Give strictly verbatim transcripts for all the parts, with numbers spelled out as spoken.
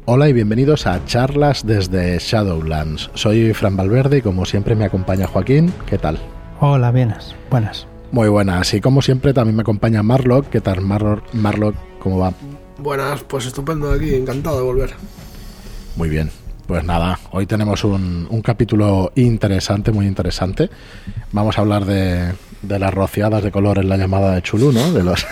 Hola y bienvenidos a charlas desde Shadowlands. Soy Fran Valverde y como siempre me acompaña Joaquín. ¿Qué tal? Hola, buenas, buenas. Muy buenas. Y como siempre también me acompaña Marlock. ¿Qué tal, Marlock? Marlock, ¿cómo va? Buenas, pues estupendo aquí, encantado de volver. Muy bien. Pues nada, hoy tenemos un, un capítulo interesante, muy interesante. Vamos a hablar de, de las rociadas de color en la llamada de Chulú, ¿no? De los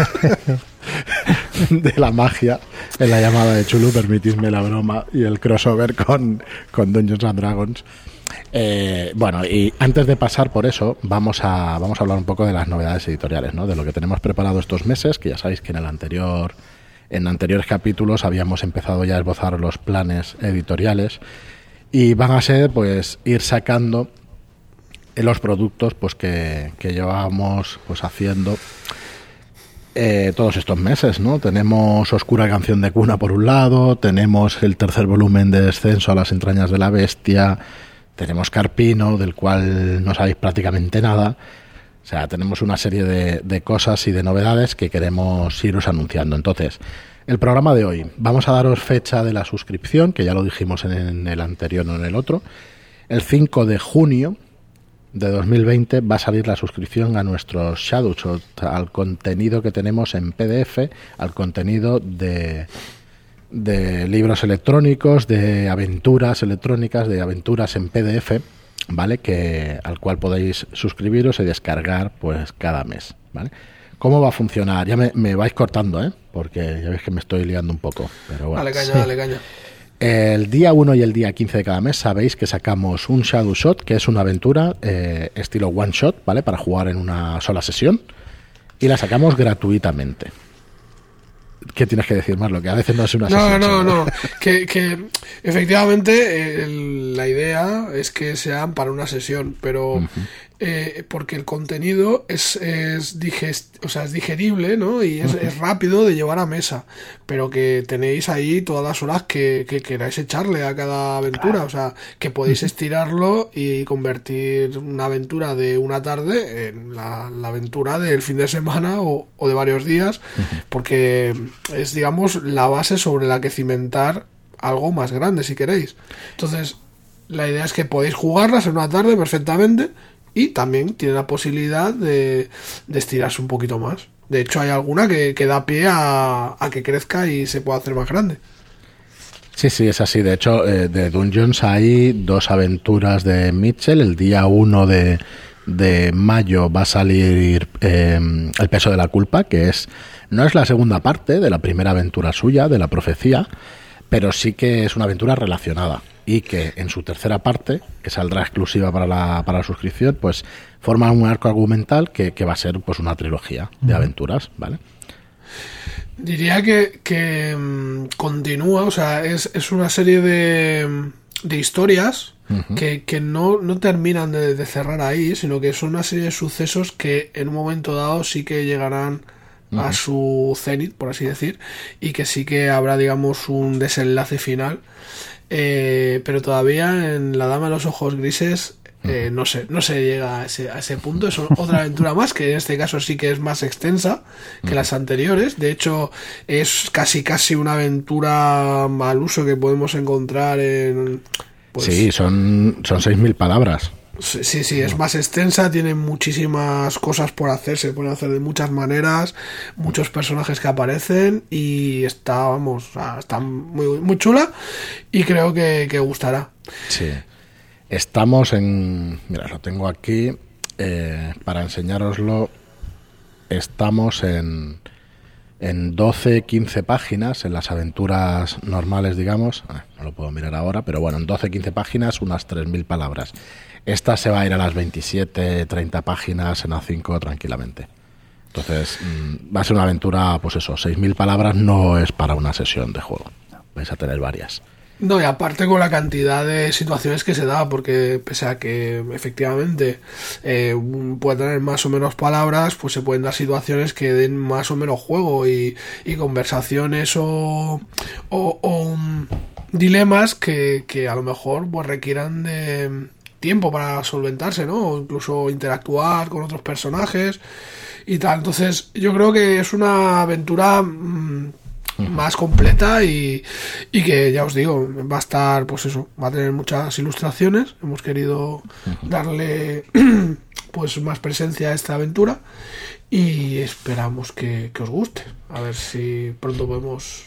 de la magia en la llamada de Chulú, permitidme la broma, y el crossover con, con Dungeons and Dragons. Eh, bueno, y antes de pasar por eso, vamos a, vamos a hablar un poco de las novedades editoriales, ¿no? De lo que tenemos preparado estos meses, que ya sabéis que en el anterior... En anteriores capítulos habíamos empezado ya a esbozar los planes editoriales y van a ser pues ir sacando los productos pues que, que llevábamos pues haciendo eh, todos estos meses, ¿no? Tenemos Oscura Canción de Cuna por un lado, tenemos el tercer volumen de Descenso a las entrañas de la bestia, tenemos Carpino, del cual no sabéis prácticamente nada. O sea, tenemos una serie de, de cosas y de novedades que queremos iros anunciando. Entonces, el programa de hoy, vamos a daros fecha de la suscripción, que ya lo dijimos en el anterior, no en el otro. El cinco de junio de dos mil veinte va a salir la suscripción a nuestros Shadowshot, al contenido que tenemos en P D F, al contenido de, de libros electrónicos, de aventuras electrónicas, de aventuras en P D F, ¿vale? Que al cual podéis suscribiros y descargar pues cada mes, ¿vale? ¿Cómo va a funcionar? Ya me, me vais cortando, ¿eh? Porque ya veis que me estoy liando un poco. Pero bueno. Dale caña, sí. dale caña. El día uno y el día quince de cada mes sabéis que sacamos un Shadow Shot, que es una aventura eh, estilo one shot, ¿vale? Para jugar en una sola sesión. Y la sacamos gratuitamente. ¿Qué tienes que decir más? Lo que a veces no es una no, sesión. No, no, no. que, que efectivamente el, la idea es que sean para una sesión, pero uh-huh. eh, porque el contenido es, es, digest, o sea, es digerible, ¿no? Y es, uh-huh. es rápido de llevar a mesa, pero que tenéis ahí todas las horas que, que queráis echarle a cada aventura, claro. O sea, que podéis estirarlo y convertir una aventura de una tarde en la, la aventura del fin de semana o, o de varios días, uh-huh. porque es, digamos, la base sobre la que cimentar algo más grande, si queréis. Entonces, la idea es que podéis jugarlas en una tarde perfectamente y también tiene la posibilidad de, de estirarse un poquito más. De hecho, hay alguna que, que da pie a, a que crezca y se pueda hacer más grande. Sí, sí, es así. De hecho, eh, de Dungeons hay dos aventuras de Mitchell. El día uno de, de mayo va a salir eh, El peso de la culpa, que es no es la segunda parte de la primera aventura suya, de la profecía, pero sí que es una aventura relacionada y que en su tercera parte, que saldrá exclusiva para la, para la suscripción, pues forma un arco argumental que, que va a ser pues una trilogía de aventuras, ¿vale? Diría que, que um, continúa, o sea, es, es una serie de, de historias uh-huh. que, que no, no terminan de, de cerrar ahí, sino que son una serie de sucesos que en un momento dado sí que llegarán a uh-huh. su cenit, por así decir, y que sí que habrá, digamos, un desenlace final, eh, pero todavía en La Dama de los Ojos Grises eh, no sé, no se llega a ese, a ese punto. Es otra aventura más, que en este caso sí que es más extensa que las anteriores. De hecho, es casi casi una aventura al uso que podemos encontrar en... Pues, sí, son, son seis mil palabras. Sí, sí, sí, es más extensa, tiene muchísimas cosas por hacer, se pueden hacer de muchas maneras, muchos personajes que aparecen y está, vamos, está muy, muy chula y creo que, que gustará. Sí, estamos en, mira, lo tengo aquí, eh, para enseñároslo, estamos en, en doce, quince páginas, en las aventuras normales, digamos, eh, no lo puedo mirar ahora, pero bueno, en doce, quince páginas, unas tres mil palabras. Esta se va a ir a las veintisiete, treinta páginas en A cinco tranquilamente. Entonces, mmm, va a ser una aventura, pues eso, seis mil palabras no es para una sesión de juego. Vais a tener varias. No, y aparte con la cantidad de situaciones que se da, porque pese a que efectivamente eh, puede tener más o menos palabras, pues se pueden dar situaciones que den más o menos juego y, y conversaciones o, o, o um, dilemas que, que a lo mejor pues requieran de tiempo para solventarse, ¿no? O incluso interactuar con otros personajes y tal. Entonces yo creo que es una aventura mmm, uh-huh. más completa y, y que ya os digo, va a estar, pues eso, va a tener muchas ilustraciones. Hemos querido uh-huh. darle pues más presencia a esta aventura y esperamos que, que os guste. A ver si pronto podemos...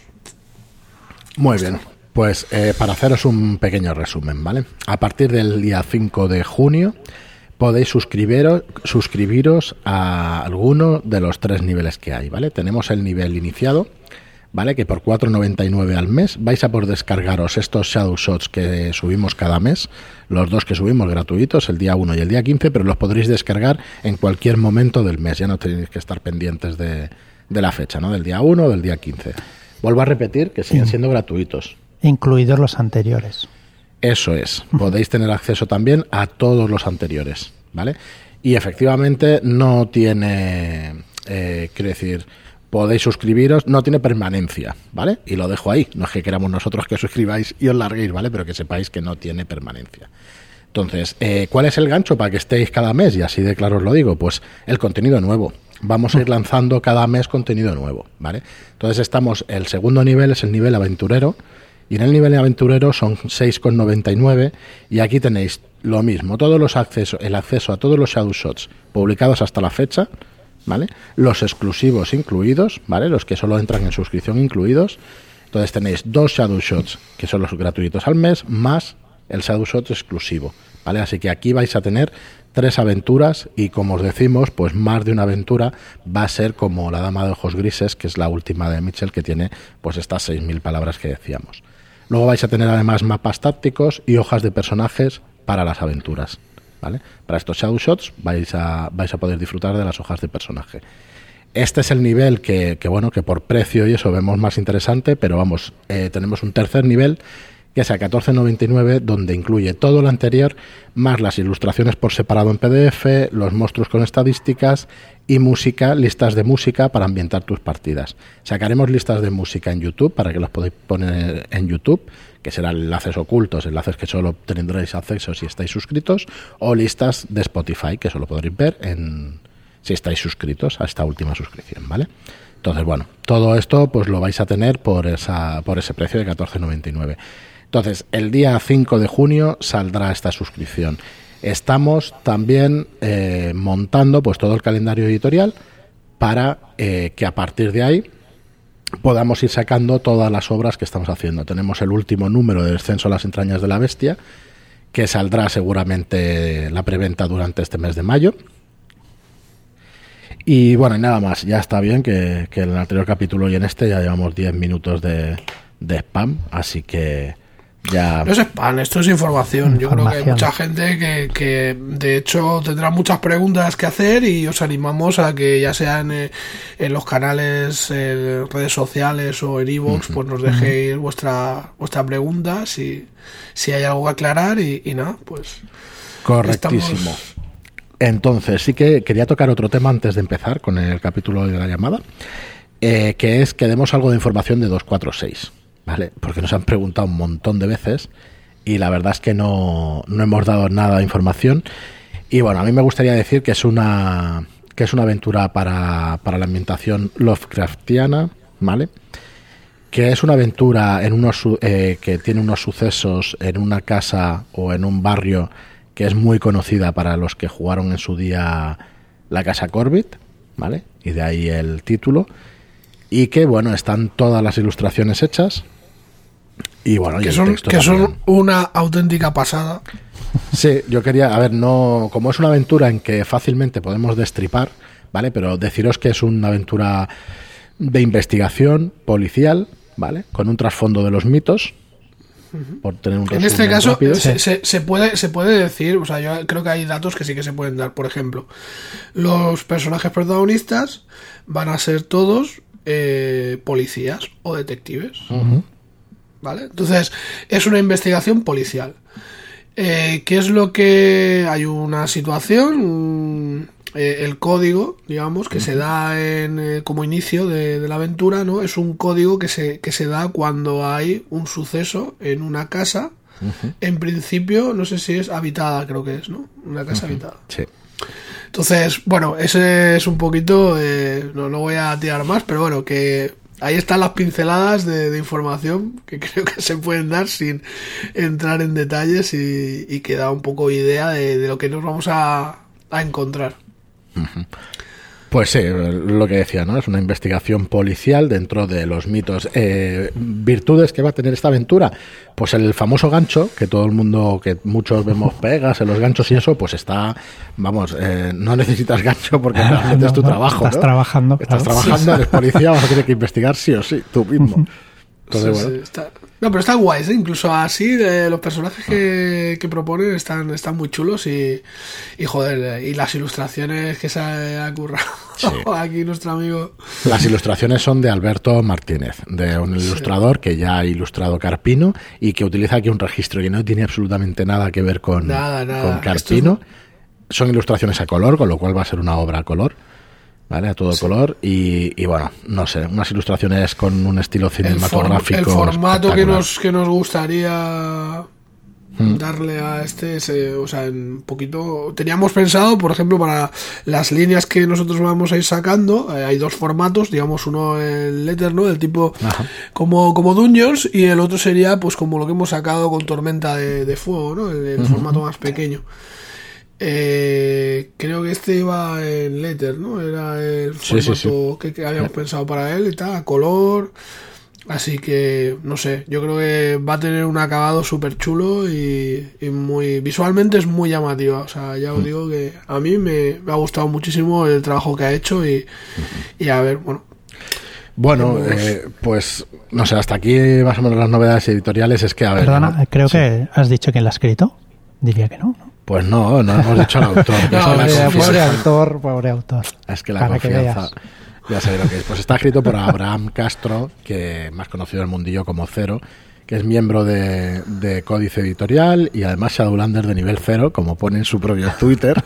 Muy bien. Pues eh, para haceros un pequeño resumen, ¿vale? A partir del día cinco de junio podéis suscribiros, suscribiros a alguno de los tres niveles que hay, ¿vale? Tenemos el nivel iniciado, ¿vale? Que por cuatro noventa y nueve al mes vais a poder descargaros estos Shadow Shots que subimos cada mes, los dos que subimos gratuitos, el día uno y el día quince, pero los podréis descargar en cualquier momento del mes, ya no tenéis que estar pendientes de, de la fecha, ¿no? Del día uno o del día quince. Vuelvo a repetir que siguen siendo gratuitos. Incluidos los anteriores. Eso es. Podéis tener acceso también a todos los anteriores, ¿vale? Y efectivamente no tiene, eh, quiero decir, podéis suscribiros, no tiene permanencia, ¿vale? Y lo dejo ahí. No es que queramos nosotros que suscribáis y os larguéis, ¿vale? Pero que sepáis que no tiene permanencia. Entonces, eh, ¿cuál es el gancho para que estéis cada mes? Y así de claro os lo digo, pues el contenido nuevo. Vamos a ir lanzando cada mes contenido nuevo, ¿vale? Entonces estamos, el segundo nivel es el nivel aventurero, y en el nivel aventurero son seis con noventa y nueve y aquí tenéis lo mismo, todos los accesos, el acceso a todos los Shadow Shots publicados hasta la fecha, ¿vale? Los exclusivos incluidos, ¿vale? Los que solo entran en suscripción incluidos. Entonces tenéis dos Shadow Shots que son los gratuitos al mes más el Shadow Shot exclusivo, ¿vale? Así que aquí vais a tener tres aventuras y como os decimos, pues más de una aventura va a ser como La Dama de Ojos Grises, que es la última de Mitchell, que tiene pues estas seis mil palabras que decíamos. Luego vais a tener además mapas tácticos y hojas de personajes para las aventuras, ¿vale? Para estos Shadow Shots vais a, vais a poder disfrutar de las hojas de personaje. Este es el nivel que, que bueno, que por precio y eso vemos más interesante, pero vamos, eh, tenemos un tercer nivel que es a catorce noventa y nueve, donde incluye todo lo anterior, más las ilustraciones por separado en P D F, los monstruos con estadísticas y música, listas de música para ambientar tus partidas. Sacaremos listas de música en YouTube para que los podáis poner en YouTube, que serán enlaces ocultos, enlaces que solo tendréis acceso si estáis suscritos, o listas de Spotify, que solo podréis ver en si estáis suscritos a esta última suscripción, ¿vale? Entonces, bueno, todo esto pues lo vais a tener por esa por ese precio de catorce noventa y nueve. Entonces, el día cinco de junio saldrá esta suscripción. Estamos también eh, montando pues todo el calendario editorial para eh, que a partir de ahí podamos ir sacando todas las obras que estamos haciendo. Tenemos el último número de Descenso a las entrañas de la bestia, que saldrá seguramente la preventa durante este mes de mayo. Y bueno, y nada más, ya está bien que, que en el anterior capítulo y en este ya llevamos diez minutos de, de spam, así que... Ya. No es spam, esto es información. Yo creo que hay mucha gente que, que de hecho tendrá muchas preguntas que hacer y os animamos a que ya sean en, en los canales, en redes sociales o en iVoox, uh-huh. pues nos dejéis uh-huh. vuestra vuestra pregunta si, si hay algo que aclarar y, y nada, pues correctísimo. Estamos... Entonces sí que quería tocar otro tema antes de empezar con el capítulo de la llamada, eh, que es que demos algo de información de doscientos cuarenta y seis. ¿Vale? Porque nos han preguntado un montón de veces y la verdad es que no, no hemos dado nada de información. Y bueno, a mí me gustaría decir que es una que es una aventura para, para la ambientación Lovecraftiana, ¿vale? Que es una aventura en unos eh, que tiene unos sucesos en una casa o en un barrio que es muy conocida para los que jugaron en su día la Casa Corbett, ¿vale? Y de ahí el título. Y que bueno, están todas las ilustraciones hechas. Y bueno, que y el son, texto que también. son una auténtica pasada. Sí, yo quería, a ver, no, como es una aventura en que fácilmente podemos destripar, ¿vale? Pero deciros que es una aventura de investigación policial, ¿vale? Con un trasfondo de los mitos. Por tener un en este caso rápido. se, se, se puede se puede decir, o sea, yo creo que hay datos que sí que se pueden dar. Por ejemplo, los personajes protagonistas van a ser todos eh, policías o detectives. Uh-huh. ¿Vale? Entonces, es una investigación policial. Eh, ¿Qué es lo que...? Hay una situación, un, eh, el código, digamos, que uh-huh. se da en, eh, como inicio de, de la aventura, ¿no? Es un código que se, que se da cuando hay un suceso en una casa, uh-huh. en principio, no sé si es habitada, creo que es, ¿no? Una casa uh-huh. habitada. Sí. Entonces, bueno, ese es un poquito... Eh, no lo voy a tirar más, pero bueno, que... ahí están las pinceladas de, de información que creo que se pueden dar sin entrar en detalles y, y que da un poco idea de, de lo que nos vamos a, a encontrar. Uh-huh. Pues sí, lo que decía, ¿no? Es una investigación policial dentro de los mitos. Eh, ¿Virtudes que va a tener esta aventura? Pues el famoso gancho, que todo el mundo, que muchos vemos pegas en los ganchos y eso, pues está, vamos, eh, no necesitas gancho porque realmente no, es tu no, trabajo, estás ¿no? trabajando. Estás claro. trabajando, eres policía, vas a tener que investigar sí o sí, tú mismo. Entonces, Sí, bueno. sí, está... No, pero están guays, ¿eh? Incluso así, de los personajes que, que proponen están, están muy chulos y, y joder, y las ilustraciones que se ha currado sí. aquí nuestro amigo. Las ilustraciones son de Alberto Martínez, de un ilustrador sí. que ya ha ilustrado Carpino y que utiliza aquí un registro que no tiene absolutamente nada que ver con, nada, nada. con Carpino. Es... Son ilustraciones a color, con lo cual va a ser una obra a color. ¿Vale? A todo sí. color y, y bueno, no sé, unas ilustraciones con un estilo cinematográfico. El, form, el formato que nos, que nos gustaría hmm. darle a este, ese, o sea, un poquito. Teníamos pensado, por ejemplo, para las líneas que nosotros vamos a ir sacando, eh, hay dos formatos, digamos, uno el letter, ¿no? Del tipo como, como Dungeons y el otro sería, pues, como lo que hemos sacado con Tormenta de, de Fuego, ¿no? El, el uh-huh. formato más pequeño. Eh, creo que este iba en letter, ¿no? Era el formato sí, sí, sí. Que, que habíamos pensado para él y tal, a color. Así que, no sé, yo creo que va a tener un acabado súper chulo y, y muy visualmente es muy llamativa. O sea, ya os digo que a mí me, me ha gustado muchísimo el trabajo que ha hecho y, y a ver, bueno. Bueno, eh, pues no sé, hasta aquí más o menos las novedades editoriales es que, a ver... Perdona, ¿no? creo sí. que has dicho quién la ha escrito. Diría que no, ¿no? Pues no, no hemos dicho al autor. no, pobre, pobre autor, pobre autor. Es que la Para confianza, que ya sabéis lo que es. Pues está escrito por Abraham Castro, que más conocido en el mundillo como Cero, que es miembro de, de Códice Editorial y además Shadowlander de nivel cero, como pone en su propio Twitter.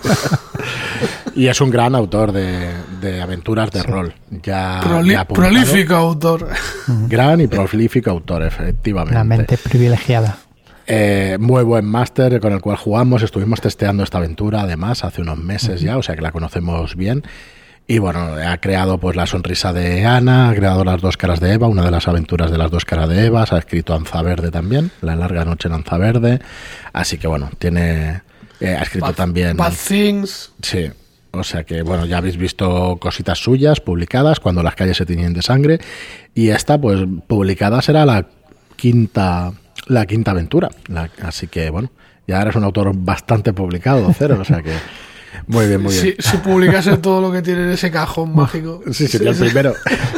Y es un gran autor de, de aventuras de sí. rol. Ya, Proli- ya prolífico autor. Gran y prolífico autor, efectivamente. La mente privilegiada. Eh, muy buen máster con el cual jugamos, estuvimos testeando esta aventura además hace unos meses uh-huh. ya, o sea que la conocemos bien y bueno, ha creado pues La sonrisa de Ana, ha creado Las dos caras de Eva, una de las aventuras de Las dos caras de Eva, ha escrito Anza Verde también, La larga noche en Anza Verde, así que bueno, tiene eh, ha escrito Bad, también Bad Things. Sí, o sea que bueno, ya habéis visto cositas suyas publicadas, Cuando las calles se tiñen de sangre, y esta pues publicada será la quinta La quinta aventura, la, así que bueno, ya eres un autor bastante publicado, Cero, o sea que muy bien, muy bien. Si, si publicase todo lo que tiene en ese cajón mágico. Sí, sería sí, el primero.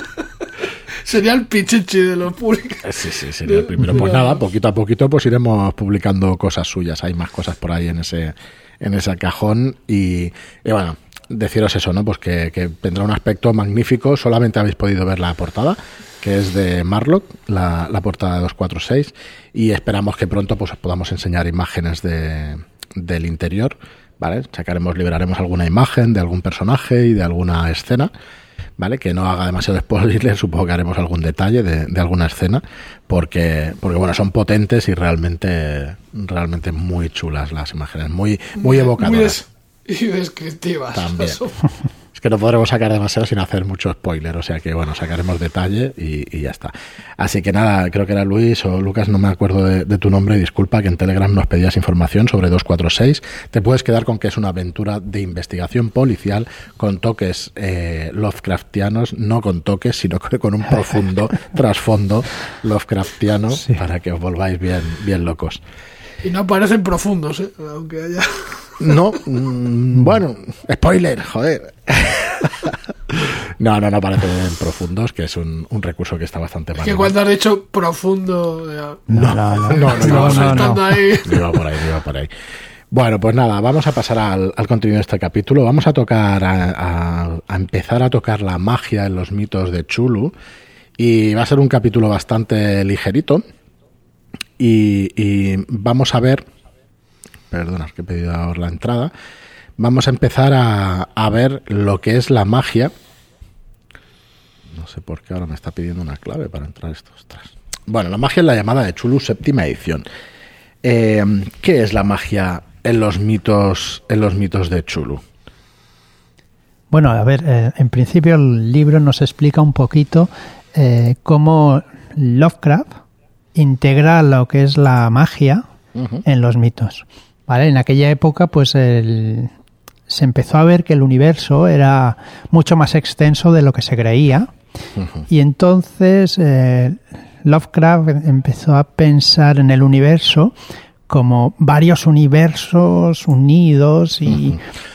Sería el pichichi de los públicos. Sí, sí, sería el primero. Pues nada, poquito a poquito pues iremos publicando cosas suyas, hay más cosas por ahí en ese, en ese cajón y, y bueno, deciros eso, ¿no? Pues que, que tendrá un aspecto magnífico, solamente habéis podido ver la portada, que es de Marlock, la, la portada de dos cuatro seis, y esperamos que pronto pues os podamos enseñar imágenes de, del interior, ¿vale? Sacaremos, liberaremos alguna imagen de algún personaje y de alguna escena, ¿vale? Que no haga demasiado spoiler, supongo que haremos algún detalle de, de alguna escena, porque, porque bueno, son potentes y realmente, realmente muy chulas las imágenes, muy, muy evocadoras. Muy des- y descriptivas. También. Es que no podremos sacar demasiado sin hacer mucho spoiler, o sea que bueno, sacaremos detalle y, y ya está. Así que nada, creo que era Luis o Lucas, no me acuerdo de, de tu nombre, disculpa, que en Telegram nos pedías información sobre dos cuatro seis. Te puedes quedar con que es una aventura de investigación policial con toques eh, Lovecraftianos, no con toques, sino con un profundo trasfondo Lovecraftiano, sí. Para que os volváis bien, bien locos. Y no parecen profundos, ¿eh? Aunque haya... No, mmm, bueno, spoiler, joder. No, no, no parecen profundos, que es un, un recurso que está bastante mal. Es que cuando has dicho profundo... Ya... No, no, no, no, no, no, no, no, no. Ahí. No iba por ahí, no iba por ahí. Bueno, pues nada, vamos a pasar al, al contenido de este capítulo. Vamos a tocar, a, a, a empezar a tocar la magia en los mitos de Chulu. Y va a ser un capítulo bastante ligerito. Y, y vamos a ver... Perdona, que he pedido ahora la entrada. Vamos a empezar a, a ver lo que es la magia. No sé por qué ahora me está pidiendo una clave para entrar esto. Ostras. Bueno, la magia es la llamada de Chulu, séptima edición. Eh, ¿Qué es la magia en los mitos, en los mitos de Chulu? Bueno, a ver, eh, en principio el libro nos explica un poquito eh, cómo Lovecraft integra lo que es la magia uh-huh. en los mitos. ¿Vale? En aquella época, pues el, se empezó a ver que el universo era mucho más extenso de lo que se creía. Uh-huh. Y entonces eh, Lovecraft empezó a pensar en el universo como varios universos unidos y... Uh-huh.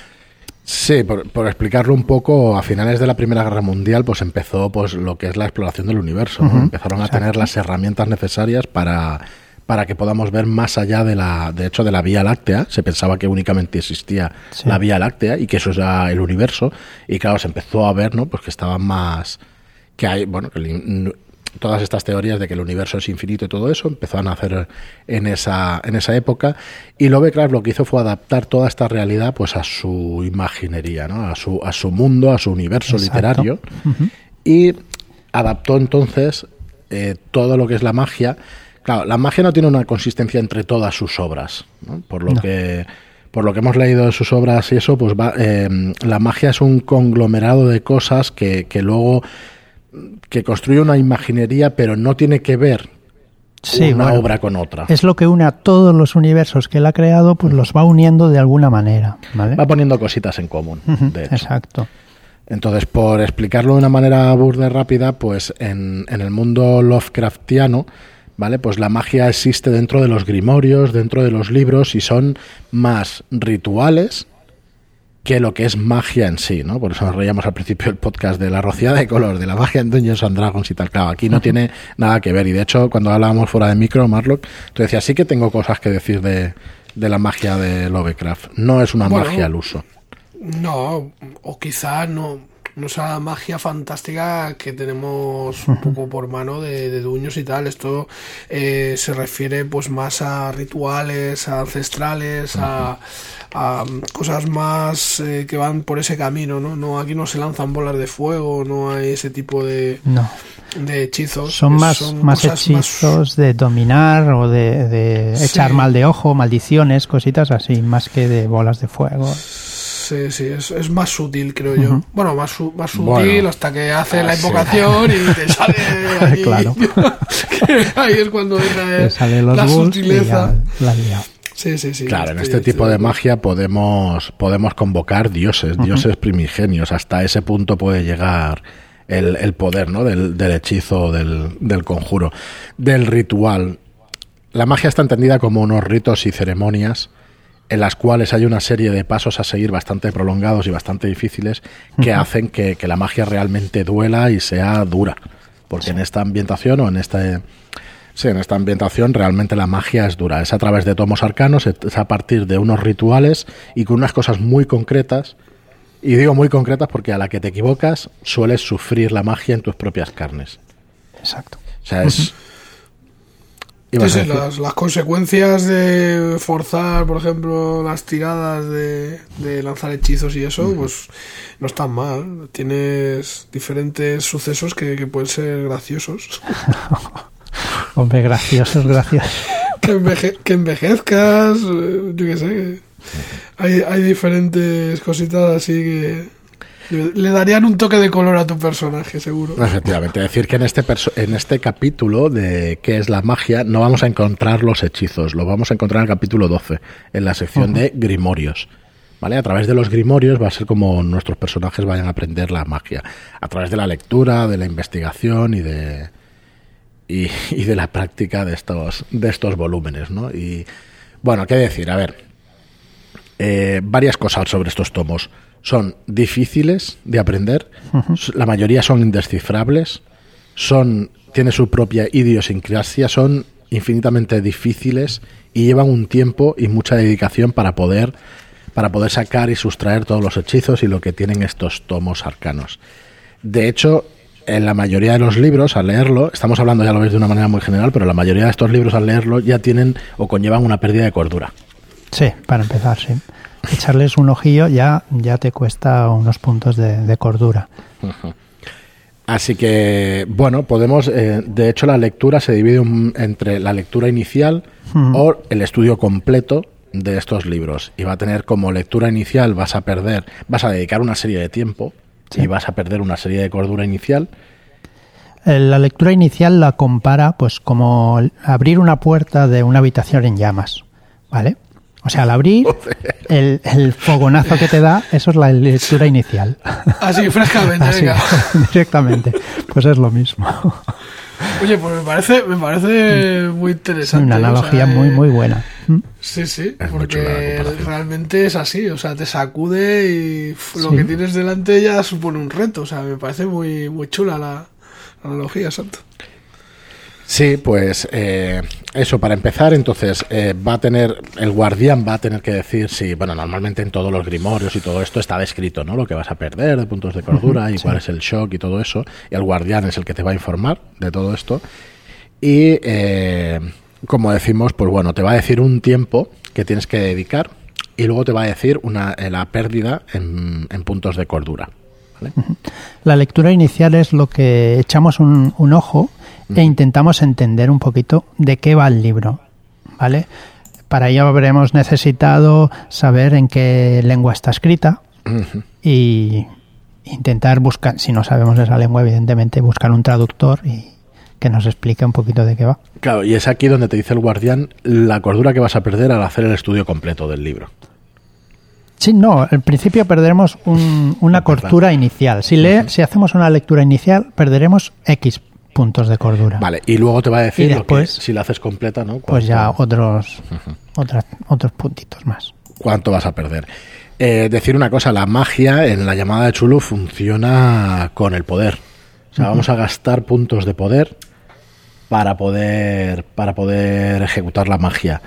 Sí, por, por explicarlo un poco, a finales de la Primera Guerra Mundial pues empezó pues lo que es la exploración del universo, ¿no? Uh-huh. Empezaron a Exacto. tener las herramientas necesarias para, para que podamos ver más allá de la, de hecho, de la Vía Láctea. Se pensaba que únicamente existía sí. la Vía Láctea y que eso era el universo. Y claro, se empezó a ver, ¿no? Pues que estaban más... que hay, bueno, que el, todas estas teorías de que el universo es infinito y todo eso empezaron a hacer en esa en esa época, y Lovecraft lo que hizo fue adaptar toda esta realidad pues a su imaginería, ¿no? a su a su mundo, a su universo Exacto. literario uh-huh. y adaptó entonces eh, todo lo que es la magia. Claro, la magia no tiene una consistencia entre todas sus obras, ¿no? Por lo no. que por lo que hemos leído de sus obras y eso, pues va, eh, la magia es un conglomerado de cosas que, que luego que construye una imaginería, pero no tiene que ver sí, una bueno, obra con otra. Es lo que une a todos los universos que él ha creado, pues los va uniendo de alguna manera, ¿vale? Va poniendo cositas en común, uh-huh, de hecho. Exacto. Entonces, por explicarlo de una manera burda y rápida, pues en, en el mundo Lovecraftiano, ¿vale? Pues la magia existe dentro de los grimorios, dentro de los libros, y son más rituales que lo que es magia en sí, ¿no? Por eso nos reíamos al principio del podcast de la rociada de color, de la magia en Dungeons and Dragons y tal. Claro, aquí no tiene nada que ver. Y de hecho, cuando hablábamos fuera de micro, Marlock, tú decías, sí que tengo cosas que decir de, de la magia de Lovecraft. No es una bueno, magia al uso. No, o quizá no... no sea magia fantástica que tenemos un poco por mano de, de dueños y tal. Esto eh, se refiere pues más a rituales, a ancestrales, a, a cosas más eh, que van por ese camino, ¿no? No, aquí no se lanzan bolas de fuego, no hay ese tipo de, no. de hechizos. Son más, son más hechizos más... de dominar o de, de echar sí. mal de ojo, maldiciones, cositas así, más que de bolas de fuego. Sí, sí, es, es más sutil, creo yo. Uh-huh. Bueno, más, su, más sutil bueno, hasta que hace ah, la invocación sí. y te sale ahí. Claro. Ahí es cuando entra la sutileza. La liado. Sí, sí, sí. Claro, en este tipo de magia podemos, podemos convocar dioses, uh-huh. dioses primigenios. Hasta ese punto puede llegar el, el poder, ¿no? Del, del hechizo, del, del conjuro, del ritual. La magia está entendida como unos ritos y ceremonias en las cuales hay una serie de pasos a seguir bastante prolongados y bastante difíciles que uh-huh. hacen que, que la magia realmente duela y sea dura. Porque sí. en esta ambientación o en este... Sí, en esta ambientación realmente la magia es dura. Es a través de tomos arcanos, es a partir de unos rituales y con unas cosas muy concretas. Y digo muy concretas porque a la que te equivocas sueles sufrir la magia en tus propias carnes. Exacto. O sea, es... Sí, sí, las, las consecuencias de forzar, por ejemplo, las tiradas de, de lanzar hechizos y eso, uh-huh. pues no están mal. Tienes diferentes sucesos que, que pueden ser graciosos. Hombre, graciosos, graciosos. que, enveje, que envejezcas, yo qué sé. Hay, hay diferentes cositas así que... le darían un toque de color a tu personaje, seguro. Efectivamente, decir que en este perso- en este capítulo de qué es la magia no vamos a encontrar los hechizos, lo vamos a encontrar en el capítulo doce, en la sección uh-huh. de grimorios. ¿Vale? A través de los grimorios va a ser como nuestros personajes vayan a aprender la magia, a través de la lectura, de la investigación y de y, y de la práctica de estos de estos volúmenes, ¿no? Y bueno, qué decir, a ver, eh, varias cosas sobre estos tomos. Son difíciles de aprender, uh-huh. la mayoría son indescifrables, son tiene su propia idiosincrasia, son infinitamente difíciles y llevan un tiempo y mucha dedicación para poder para poder sacar y sustraer todos los hechizos y lo que tienen estos tomos arcanos. De hecho, en la mayoría de los libros, al leerlo, estamos hablando, ya lo veis de una manera muy general, pero la mayoría de estos libros al leerlo ya tienen o conllevan una pérdida de cordura. Sí, para empezar, sí. Echarles un ojillo ya, ya te cuesta unos puntos de, de cordura. Uh-huh. Así que, bueno, podemos... Eh, de hecho, la lectura se divide un, entre la lectura inicial uh-huh. o el estudio completo de estos libros. Y va a tener como lectura inicial, vas a perder... Vas a dedicar una serie de tiempo sí. y vas a perder una serie de cordura inicial. La lectura inicial la compara pues como abrir una puerta de una habitación en llamas, ¿vale? O sea, al abrir, el, el fogonazo que te da, eso es la lectura inicial. Así, frescamente, Así, venga. Directamente. Pues es lo mismo. Oye, pues me parece, me parece muy interesante. Una analogía o sea, muy, eh, muy buena. Sí, sí, Es muy porque chula la comparación. realmente es así, o sea, te sacude y uf, lo Sí. que tienes delante ya supone un reto, o sea, me parece muy, muy chula la, la analogía, exacto. Sí, pues eh, eso, para empezar, entonces eh, va a tener, el guardián va a tener que decir si, bueno, normalmente en todos los grimorios y todo esto está descrito, ¿no? Lo que vas a perder de puntos de cordura Ujú, y sí. cuál es el shock y todo eso, y el guardián es el que te va a informar de todo esto. Y, eh, como decimos, pues bueno, te va a decir un tiempo que tienes que dedicar y luego te va a decir una, eh, la pérdida en, en puntos de cordura, ¿vale? La lectura inicial es lo que echamos un, un ojo e intentamos entender un poquito de qué va el libro, ¿vale? Para ello habremos necesitado saber en qué lengua está escrita Ujú. y intentar buscar, si no sabemos esa lengua, evidentemente, buscar un traductor y que nos explique un poquito de qué va. Claro, y es aquí donde te dice el guardián la cordura que vas a perder al hacer el estudio completo del libro. Sí, no, al principio perderemos un- una cordura inicial. Si, lee, Ujú. si hacemos una lectura inicial, perderemos X puntos de cordura. Vale, y luego te va a decir Y lo que, después, si la haces completa, ¿no? Pues ya Cuánto- otros, otras, otros puntitos más. cuánto vas a perder. Eh, decir una cosa, la magia en la llamada de Chulu funciona con el poder. O sea, vamos a gastar puntos de poder para poder, para poder ejecutar la magia.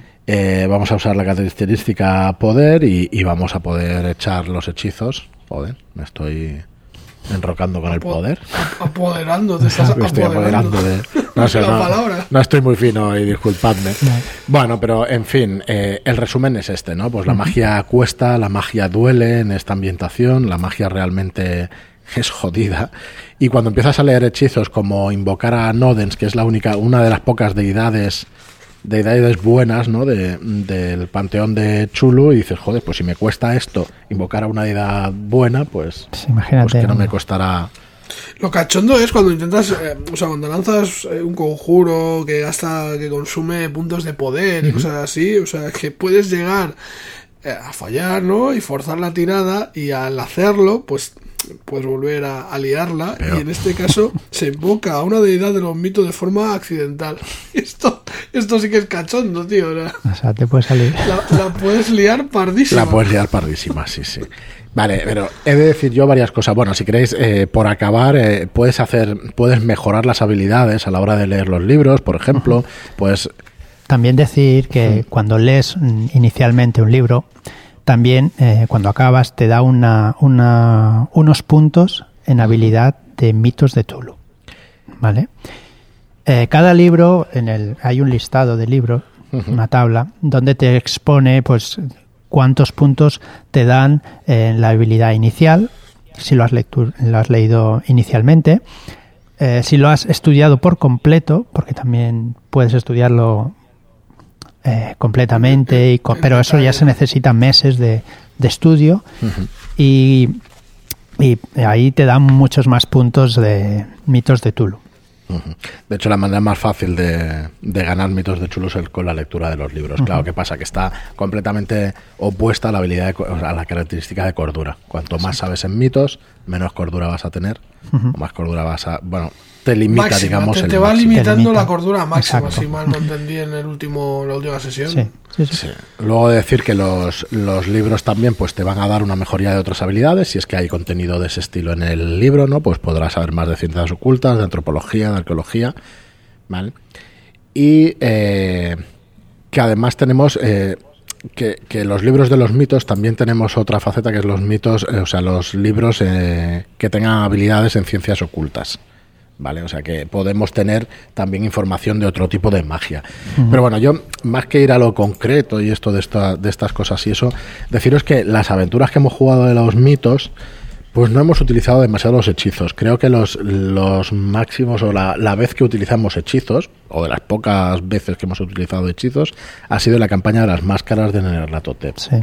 Eh, vamos a usar la característica poder y, y vamos a poder echar los hechizos. Joder, me estoy enrocando con el Apo- poder. Apoderando, te estás Me estoy apoderando. apoderando de... No sé, La no, palabra. no estoy muy fino y disculpadme. Bueno, pero en fin, eh, el resumen es este, ¿no? Pues la magia cuesta, la magia duele en esta ambientación, la magia realmente es jodida. Y cuando empiezas a leer hechizos como invocar a Nodens, que es la única, una de las pocas deidades deidades buenas, ¿no? De, del panteón de Chulu, y dices, joder, pues si me cuesta esto invocar a una deidad buena, pues, Pues imagínate. pues que no me ¿no? costará. Lo cachondo es cuando intentas, eh, o sea, cuando lanzas eh, un conjuro que gasta, que consume puntos de poder y cosas así, o sea, que puedes llegar eh, a fallar, ¿no? Y forzar la tirada y al hacerlo, pues puedes volver a, a liarla. Pero- Y en este caso se invoca a una deidad de los mitos de forma accidental. Esto, esto sí que es cachondo, tío. La, O sea, te puede salir. la- la puedes liar pardísima. La puedes liar pardísima, sí, sí. Vale, pero he de decir yo varias cosas. Bueno, si queréis, eh, por acabar, eh, puedes hacer, puedes mejorar las habilidades a la hora de leer los libros, por ejemplo. Pues También decir que cuando lees mm, inicialmente un libro, también eh, cuando acabas te da una, una, unos puntos en habilidad de mitos de Tulu. ¿Vale? Eh, cada libro, en el, hay un listado de libros, una tabla, donde te expone pues cuántos puntos te dan en la habilidad inicial, si lo has, lectu- lo has leído inicialmente, eh, si lo has estudiado por completo, porque también puedes estudiarlo eh, completamente, y co- pero eso ya se necesitan meses de, de estudio y, y ahí te dan muchos más puntos de mitos de Tulu. ujú. De hecho, la manera más fácil de, de ganar mitos de Chulu es con la lectura de los libros. Claro, ¿qué pasa? Que está completamente opuesta a la habilidad de co- o sea, a la característica de cordura. Cuanto más sabes en mitos, menos cordura vas a tener, o más cordura vas a... Bueno, te limita, Máxima, digamos, te, el te va máximo. limitando Te limita. la cordura máxima, Exacto. si mal no entendí en el último, la última sesión. Sí, sí, sí. Sí. Luego decir que los, los libros también pues te van a dar una mejoría de otras habilidades. Si es que hay contenido de ese estilo en el libro, ¿no? Pues podrás saber más de ciencias ocultas, de antropología, de arqueología, ¿vale? Y eh, que además tenemos eh, que, que los libros de los mitos también tenemos otra faceta, que es los mitos, eh, o sea, los libros eh, que tengan habilidades en ciencias ocultas. ¿Vale? O sea que podemos tener también información de otro tipo de magia. Uh-huh. Pero bueno, yo, más que ir a lo concreto y esto de, esta, de estas cosas y eso, deciros que las aventuras que hemos jugado de los mitos, pues no hemos utilizado demasiado los hechizos. Creo que los, los máximos, o la, la vez que utilizamos hechizos, o de las pocas veces que hemos utilizado hechizos, ha sido en la campaña de las máscaras de Nyarlathotep. Sí.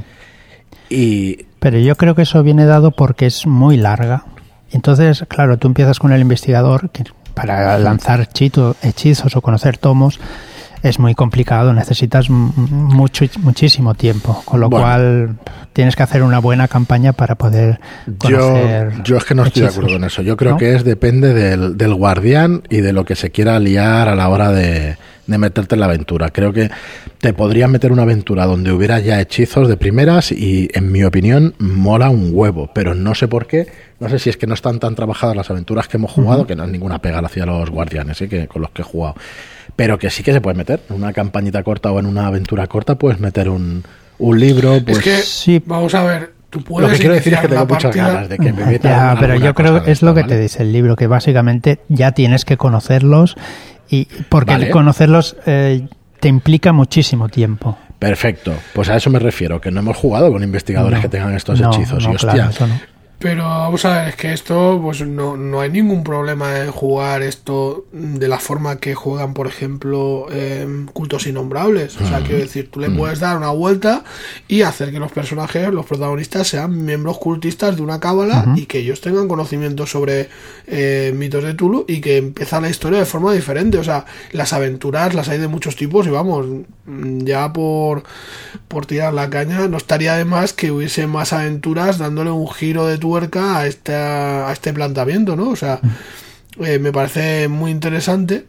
Y... Pero yo creo que eso viene dado porque es muy larga. Entonces, claro, tú empiezas con el investigador, que para lanzar chito, hechizos o conocer tomos es muy complicado, necesitas mucho, muchísimo tiempo, con lo bueno, cual tienes que hacer una buena campaña para poder conocer. Yo, yo es que no estoy hechizos, de acuerdo con eso. Yo creo ¿no? que es depende del, del guardián y de lo que se quiera liar a la hora de, de meterte en la aventura. Creo que te podrían meter una aventura donde hubiera ya hechizos de primeras y, en mi opinión, mola un huevo, pero no sé por qué. No sé si es que no están tan trabajadas las aventuras que hemos jugado, uh-huh. que no es ninguna pega hacia los guardianes, ¿eh? que con los que he jugado. Pero que sí que se puede meter. En una campañita corta o en una aventura corta puedes meter un, un libro. Pues, es que, sí. vamos a ver, tú puedes. Lo que quiero decir es que tengo muchas ganas de que me metan. Ya, pero yo creo que es lo que ¿vale? te dice el libro, que básicamente ya tienes que conocerlos, y porque vale. conocerlos eh, te implica muchísimo tiempo. Perfecto, pues a eso me refiero, que no hemos jugado con investigadores no, que tengan estos no, hechizos. No, y hostia. claro, eso no. Pero vamos a ver, es que esto, pues no, no hay ningún problema en jugar esto de la forma que juegan, por ejemplo, eh, Cultos Innombrables. O sea, mm. quiero decir, tú le mm. puedes dar una vuelta y hacer que los personajes, los protagonistas, sean miembros cultistas de una cábala uh-huh. y que ellos tengan conocimiento sobre eh, mitos de Tulu y que empieza la historia de forma diferente. O sea, las aventuras las hay de muchos tipos y vamos, ya por, por tirar la caña, no estaría de más que hubiese más aventuras dándole un giro de tuerca a este, a este planteamiento, ¿no? O sea, eh, me parece muy interesante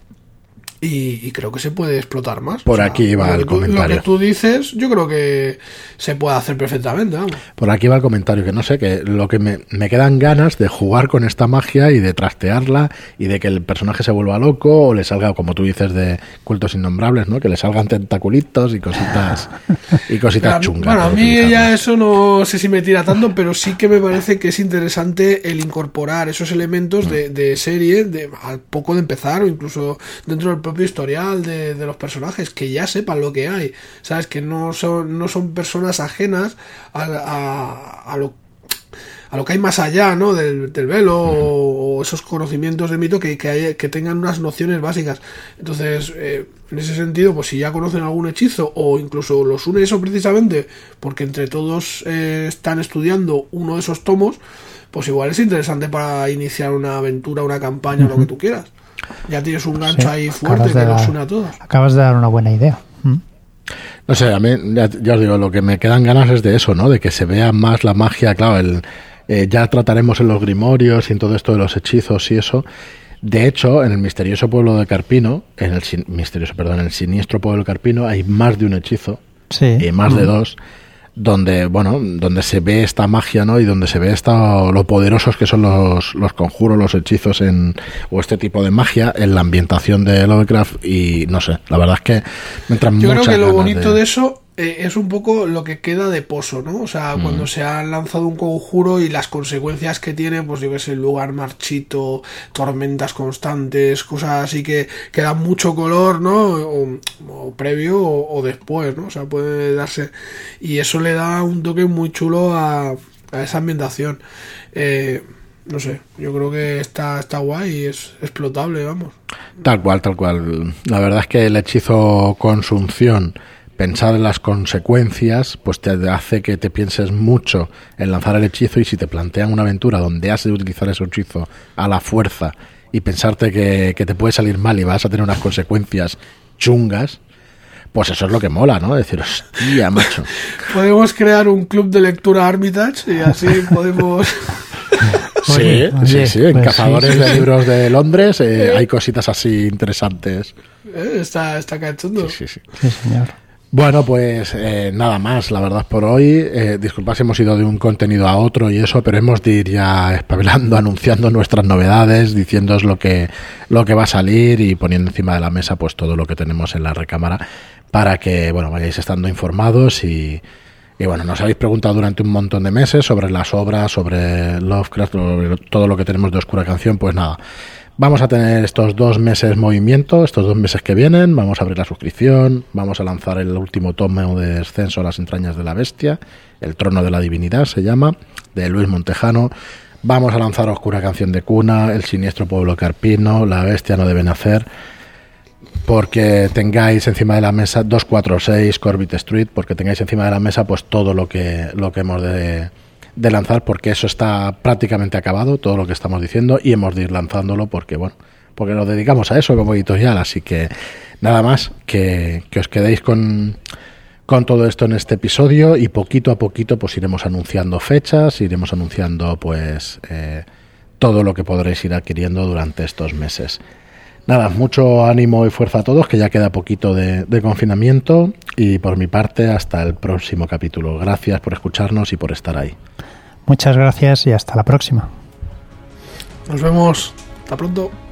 y, y creo que se puede explotar más. Por o sea, aquí va el tú, comentario. Lo que tú dices, yo creo que se puede hacer perfectamente, vamos. Por aquí va el comentario, que no sé, que lo que me, me quedan ganas de jugar con esta magia y de trastearla y de que el personaje se vuelva loco o le salga, como tú dices, de Cultos Innombrables, ¿no? Que le salgan tentaculitos y cositas y cositas pero, chungas. Bueno, a mí ya eso no sé si me tira tanto, pero sí que me parece que es interesante el incorporar esos elementos mm. de, de serie de, al poco de empezar o incluso dentro del propio historial de, de los personajes, que ya sepan lo que hay, ¿sabes? Que no son, no son personas ajenas a, a, a lo a lo que hay más allá, ¿no? Del, del velo uh-huh. o, o esos conocimientos de mito que, que, hay, que tengan unas nociones básicas. Entonces, eh, en ese sentido, pues si ya conocen algún hechizo o incluso los une eso precisamente porque entre todos eh, están estudiando uno de esos tomos, pues igual es interesante para iniciar una aventura, una campaña uh-huh. o lo que tú quieras. Ya tienes un gancho sí, ahí fuerte que los une a todos. Acabas de dar una buena idea. ¿Mm? No sé, a mí, ya, ya os digo, lo que me quedan ganas es de eso, ¿no? De que se vea más la magia, claro, el, eh, ya trataremos en los grimorios y en todo esto de los hechizos y eso. De hecho, en el misterioso pueblo de Carpino, en el sin, misterioso, perdón, en el siniestro pueblo de Carpino hay más de un hechizo, sí. y más mm. de dos, donde, bueno, donde se ve esta magia, ¿no? Y donde se ve esta, lo poderosos que son los, los conjuros, los hechizos en, o este tipo de magia en la ambientación de Lovecraft y no sé, la verdad es que me entran Yo muchas creo que lo bonito de, de eso eh, es un poco lo que queda de Pozo, ¿no? O sea, mm. cuando se ha lanzado un conjuro y las consecuencias que tiene, pues yo que sé, lugar marchito, tormentas constantes, cosas así que, que dan mucho color, ¿no? O, o previo o, o después, ¿no? O sea, puede darse... Y eso le da un toque muy chulo a, a esa ambientación. Eh, no sé, yo creo que está, está guay y es explotable, vamos. Tal cual, tal cual. La verdad es que el hechizo Consunción, pensar en las consecuencias, pues te hace que te pienses mucho en lanzar el hechizo, y si te plantean una aventura donde has de utilizar ese hechizo a la fuerza y pensarte que, que te puede salir mal y vas a tener unas consecuencias chungas, pues eso es lo que mola, ¿no? Decir, hostia, macho. Podemos crear un club de lectura Armitage y así podemos... Sí, oye, sí, oye, sí, en pues Cazadores sí, de sí. Libros de Londres eh, hay cositas así interesantes. Eh, está, está cachondo. Sí, sí, sí. Sí, señor. Bueno, pues eh, nada más, la verdad, por hoy. Eh, disculpad si hemos ido de un contenido a otro y eso, pero hemos de ir ya espabilando, anunciando nuestras novedades, diciéndoos lo que, lo que va a salir y poniendo encima de la mesa pues todo lo que tenemos en la recámara para que, bueno, vayáis estando informados y... Y bueno, nos habéis preguntado durante un montón de meses sobre las obras, sobre Lovecraft, sobre todo lo que tenemos de Oscura Canción. Pues nada, vamos a tener estos dos meses movimiento, estos dos meses que vienen. Vamos a abrir la suscripción, vamos a lanzar el último tomo de Descenso a las entrañas de la bestia, El trono de la divinidad se llama, de Luis Montejano. Vamos a lanzar Oscura Canción de cuna, El siniestro pueblo carpino, La bestia no debe nacer, porque tengáis encima de la mesa doscientos cuarenta y seis Corbett Street, porque tengáis encima de la mesa pues todo lo que lo que hemos de, de lanzar, porque eso está prácticamente acabado, todo lo que estamos diciendo, y hemos de ir lanzándolo porque, bueno, porque nos dedicamos a eso como editorial, así que nada más, que, que os quedéis con, con todo esto en este episodio y poquito a poquito pues iremos anunciando fechas, iremos anunciando pues eh, todo lo que podréis ir adquiriendo durante estos meses. Nada, mucho ánimo y fuerza a todos, que ya queda poquito de, de confinamiento, y por mi parte hasta el próximo capítulo. Gracias por escucharnos y por estar ahí. Muchas gracias y hasta la próxima. Nos vemos. Hasta pronto.